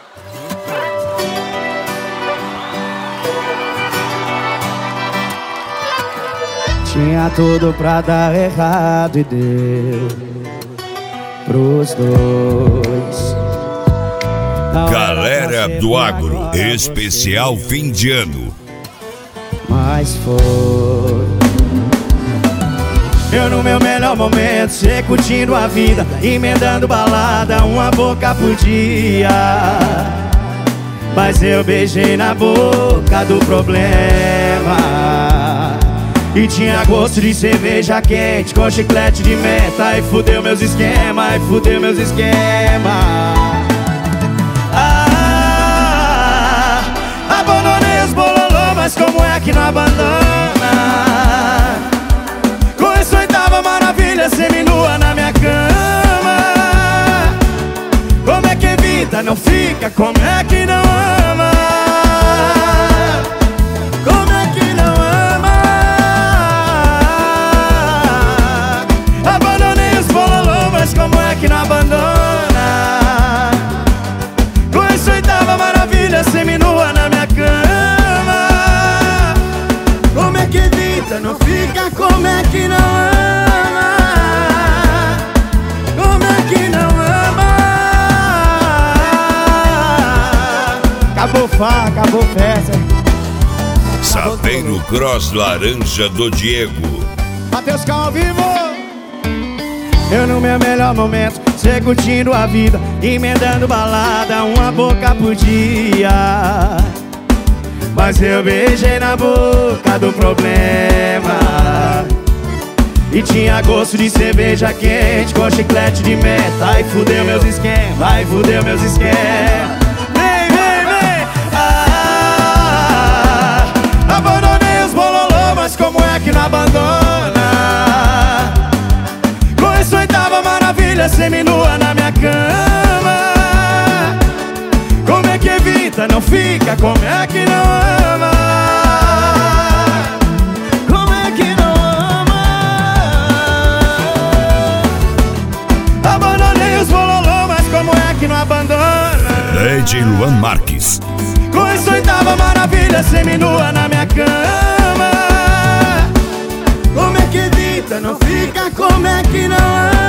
Tinha tudo pra dar errado e deu pros dois. Galera do Agro, especial fim de ano. Mas foi eu no meu melhor momento, cê curtindo a vida, emendando balada, uma boca por dia. Mas eu beijei na boca do problema e tinha gosto de cerveja quente com chiclete de menta. E fudeu meus esquemas, e fudeu meus esquemas. Abandonei os bololô, mas como é que não abandona? Com essa oitava maravilha seminua na minha cama. Como é que evita, não fica? Como é que não ama? Como é que não ama? Abandonei os bololô, mas como é que não abandona? Com essa oitava maravilha seminua na minha cama. Como é que evita, não fica? Como é que não ama? Como é que não ama? Acabou farra, acabou festa. Sapeiro Cross Laranja do Diego. Matheus Cal ao vivo. Eu no meu melhor momento, cê curtindo a vida, emendando balada, uma boca por dia. Mas eu beijei na boca do problema e tinha gosto de cerveja quente com chiclete de menta. Ai, fudeu meus esquemas, ai, fudeu meus esquemas. Vem, vem, vem. Abandonei os bololô, mas como é que não abandona? Com essa oitava maravilha seminua na minha cama. Como é que evita, não fica? Como é que não ama? Como é que não ama? Abandonei os bololô, mas como é que não abandona? Lady Luan Marques. Com essa oitava maravilha seminua na minha cama. Como é que evita, não fica? Como é que não ama?